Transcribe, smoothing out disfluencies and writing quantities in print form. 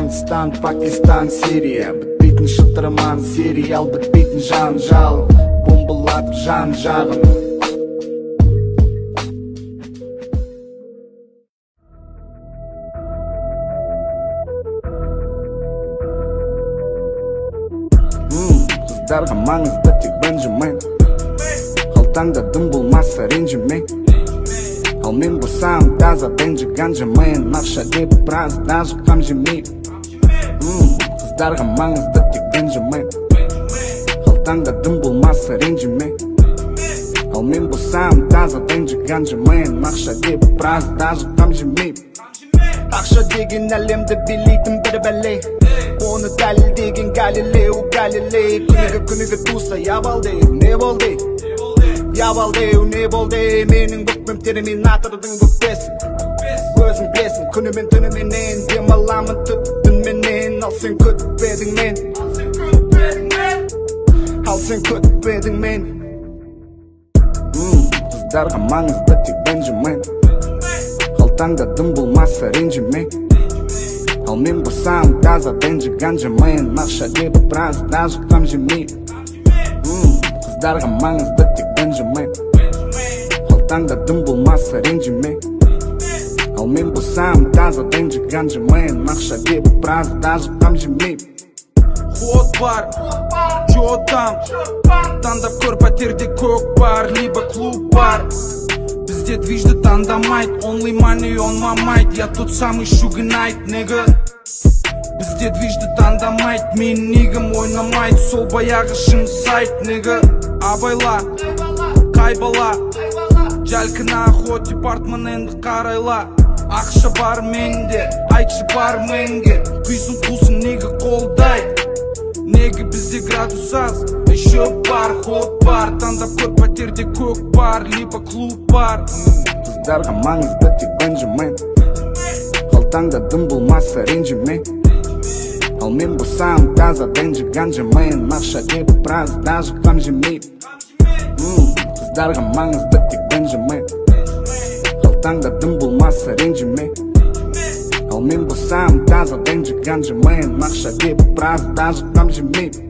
Afghanistan, Pakistan, Siriya. Bitbейтін шытырман сериал, бітпейтін жанжал, бомбалатып жан-жағын. Қыздарға маңызды тек ренжімен, қалтаңда дым болмаса ренжіме. Ал мен болсам таза бенжіған жымайын, ақша деп біраз даже қам жемей. Қыздарға маңызды тек ренжімен, қалтаңда дым болмаса ренжіме. Ал мен болсам таза бенжіған жымайын, ақша деп біраз даже қам жемей. Ақша деген әлемді билейтін бір бәле, оны дәлелдеген Галилео Галилей. Күнігі туса ябалдей, не болды? Ябалдеу не болды? Менің бүкпем терминатордың бүкпесін. Өзің білесің, күнімен түніменен демаламын түнменен. Ал сен күтпедің мен, ал сен күтпедің мен. Қыздарға маңызды тек ренжімен, қалтаңда дым болмаса ренжіме. Ал мен болсам таза ренжіған жымайын, ақша деп біраз даже қам жемей. Қыздарға маңызды тек ренжімен, қалтаңда дым болмаса ренжіме. Ал мен болсам таза ренжіған жымайын, ақша деп біраз даже қам жемей. Ход бар, жо там, таңдап көр пәтерде көк бар, либо клуб бар. Бізде движді таңдамайд, only money on my mind. Я тот самый Sugar Knight, nigga. Бізде движді таңдамайд, мен нигім ойнамайд, сол баяғы шым сайт, nigga. Абайла, қайбала, жәлкін охот департман енді қарайла. Ақша бар менде, айтшы бар менге, күйсін қусын неге қолдайды. Неге бізде градус аз, еще бар, ход бар, таңдап көр пәтерде көк бар, либо клуб бар. Қыздарға маңызды тек ренжімен, қалтаңда дым болмаса ренжіме. Ал мен болсам таза ренжіған жымайын, ақша деп біраз даже қам жемей. Қыздарға маңызды тек ренжімен, қалтаңда дым болмаса ренжіме. Ал мен болсам таза ренжіған жымайын, ақша деп біраз даже қам жемей.